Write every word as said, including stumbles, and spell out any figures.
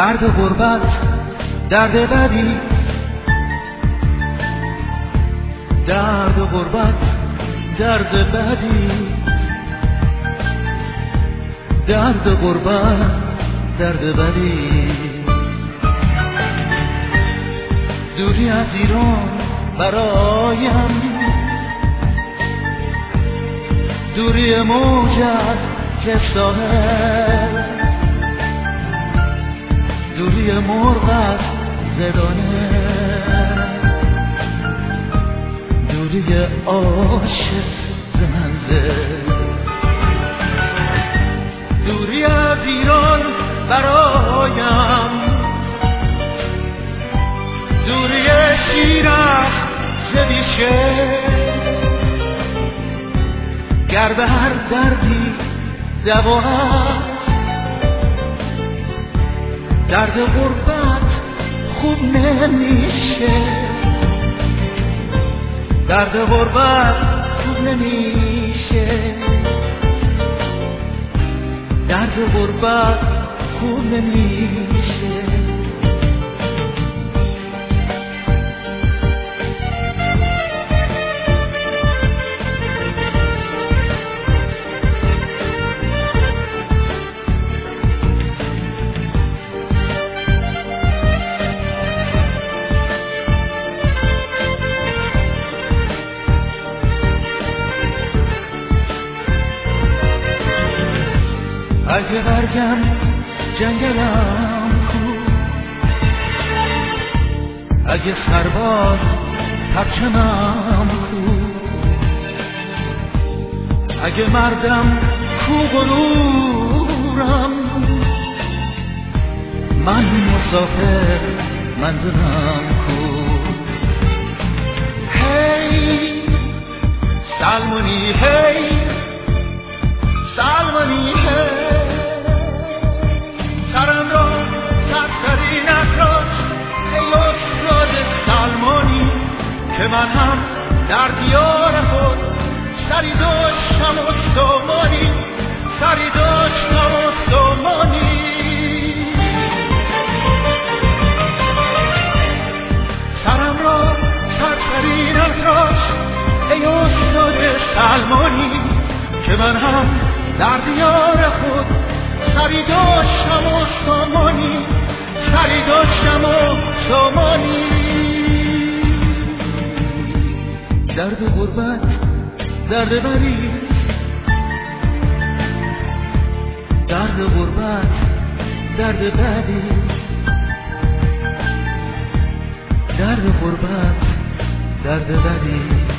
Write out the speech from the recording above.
درد غربت درد بدی، درد غربت درد بدی، درد غربت درد بدی. دوری از ایران برایم، دوری موج از ساحل، دوری مرغ از زدانه، دوری عاشق ز منزل. دوری از ایران برایم، دوری شیر از ز بیشه، گر به هر دردی دوا هست، درد غربت خوب نمیشه، درد غربت خوب نمیشه، درد غربت خوب نمیشه. اگه برگم جنگلم کو، اگه سرباز پرچمم کو، اگه مردم کو غرورم، من مسافر منزلم کو. هی سلمونی هی سلمونی هی، سرم را سرسری نتراش ای استاد سلمانی، که من هم در دیار خود سری داشتم و سامانی، سری داشتم و سامانی. سرم را سرسری نتراش ای استاد سلمانی، که من هم در دیار خود سری داشتم و سامانی، سری داشتم و سامانی. درد غربت درد بدی، درد غربت درد بدی، درد غربت درد بدی.